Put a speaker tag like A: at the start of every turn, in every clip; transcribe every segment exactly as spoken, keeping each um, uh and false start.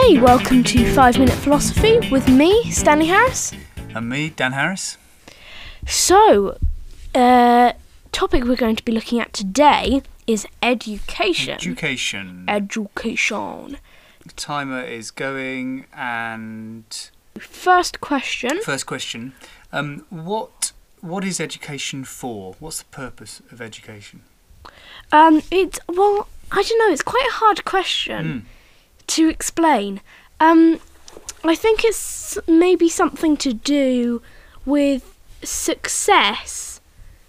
A: Hey, welcome to five minute Philosophy with me, Stanley Harris.
B: And me, Dan Harris.
A: So, uh, topic we're going to be looking at today is education.
B: Education.
A: Education.
B: The timer is going, and
A: First question.
B: first question. Um, what what is education for? What's the purpose of education?
A: Um, it's, well, I don't know, it's quite a hard question
B: Mm.
A: to explain. Um, I think it's maybe something to do with success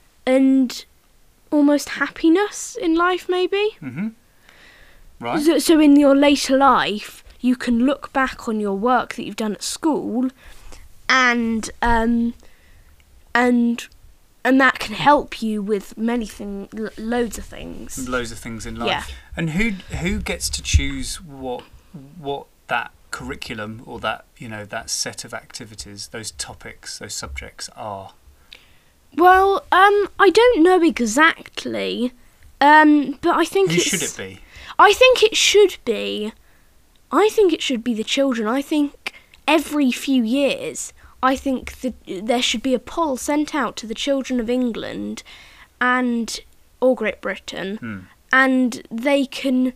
A: and almost happiness in life, maybe.
B: Mm-hmm. Right.
A: So, so in your later life, you can look back on your work that you've done at school, and um, and and that can help you with many things, lo- loads of things.
B: Loads of things in life.
A: Yeah.
B: And who who gets to choose what what that curriculum or that you know that set of activities, those topics, those subjects are?
A: Well, um, I don't know exactly, um, but I think
B: Who
A: it's,
B: should it be?
A: I think it should be. I think it should be the children. I think every few years, I think that there should be a poll sent out to the children of England and or Great Britain,
B: Hmm.
A: and they can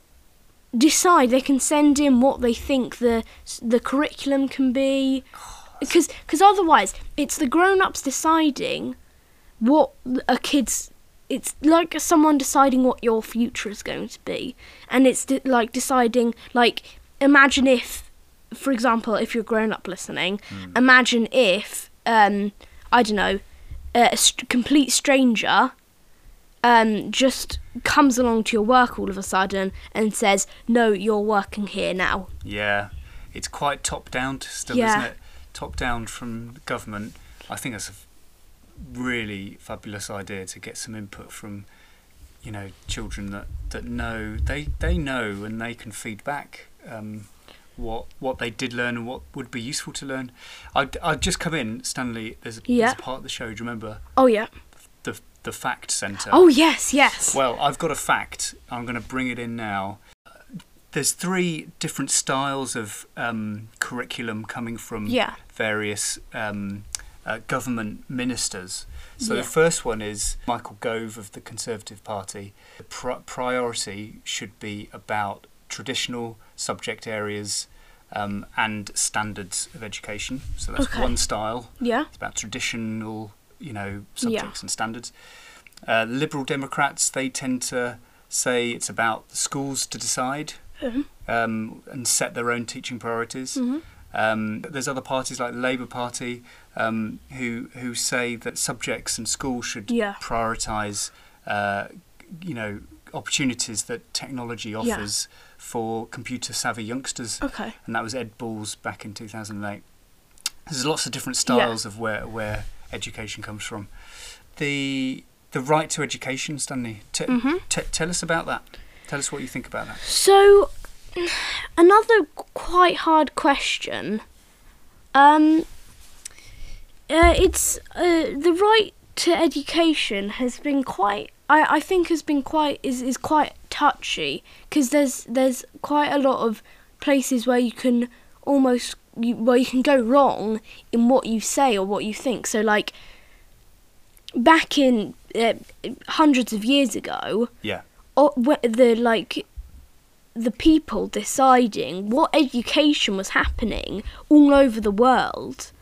A: decide. They can send in what they think the the curriculum can be, because because otherwise it's the grown-ups deciding what a kid's. It's like someone deciding what your future is going to be, and it's de- like deciding, like, imagine if, for example, if you're grown up listening,
B: Mm.
A: imagine if, um, I don't know, a st- complete stranger um, just comes along to your work all of a sudden and says, no, you're working here now.
B: Yeah, it's quite top down still,
A: Yeah.
B: isn't it? Top down from the government. I think that's a f- really fabulous idea to get some input from, you know, children that, that know they they know and they can feed back um, what what they did learn and what would be useful to learn. I'd I'd just come in, Stanley. There's a,
A: Yeah.
B: there's a part of the show. Do you remember
A: Oh, yeah.
B: the the fact centre?
A: Oh, yes, yes.
B: Well, I've got a fact. I'm going to bring it in now. There's three different styles of um, curriculum coming from
A: Yeah.
B: various um, uh, government ministers. So
A: Yeah.
B: the first one is Michael Gove of the Conservative Party. The pri- priority should be about traditional subject areas um, and standards of education. So that's
A: Okay.
B: one style.
A: Yeah.
B: It's about traditional, you know, subjects and standards. Uh, Liberal Democrats, they tend to say it's about the schools to decide
A: Mhm.
B: um, and set their own teaching priorities.
A: Mhm.
B: Um, there's other parties like the Labour Party um, who who say that subjects and schools should
A: Yeah.
B: prioritise, uh, you know, opportunities that technology offers for computer savvy youngsters.
A: Okay.
B: And that was Ed Balls back in two thousand eight. There's lots of different styles of where where education comes from. The the right to education, Stanley. T-
A: Mhm.
B: t- tell us about that. Tell us what you think about that.
A: So, another quite hard question. Um, uh, it's uh, the right to education has been quite. I, I think has been quite is, is quite touchy, because there's there's quite a lot of places where you can almost you, where you can go wrong in what you say or what you think. So, like, back in uh, hundreds of years ago,
B: Yeah.
A: or wh- the like the people deciding what education was happening all over the world,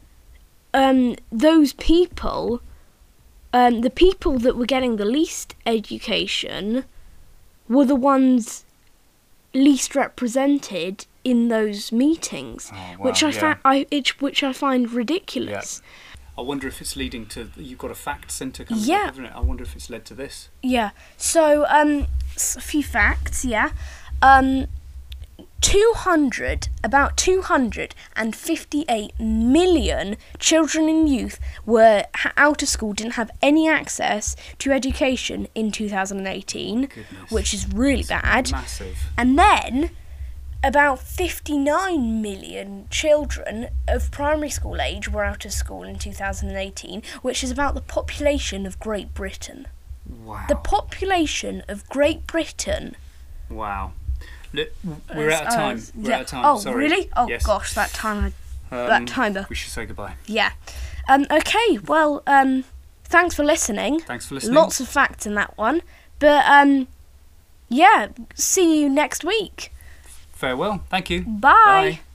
A: um those people um the people that were getting the least education were the ones least represented in those meetings,
B: Oh, wow,
A: which I
B: yeah.
A: fa- I it, which I find ridiculous.
B: I wonder if it's leading to. You've got a fact centre coming
A: Yeah.
B: up, haven't it? I wonder if it's led to this.
A: Yeah. So, um, s- a few facts. Yeah. Um, two hundred, about two hundred and fifty-eight million children and youth were ha- out of school, didn't have any access to education in two thousand eighteen,
B: Goodness.
A: which is really bad.
B: Massive.
A: And then about fifty-nine million children of primary school age were out of school in two thousand eighteen, which is about the population of Great Britain.
B: Wow.
A: The population of Great Britain.
B: Wow. Look, we're out of
A: Uh,
B: time. We're
A: yeah.
B: out of time.
A: Oh,
B: Sorry.
A: really? Oh,
B: Yes.
A: gosh, that time. I,
B: Um,
A: that timer.
B: We should say goodbye.
A: Yeah. Um. Okay. Well. Um. Thanks for listening.
B: Thanks for listening.
A: Lots of facts in that one. But um. Yeah. See you next week.
B: Farewell. Thank you.
A: Bye.
B: Bye.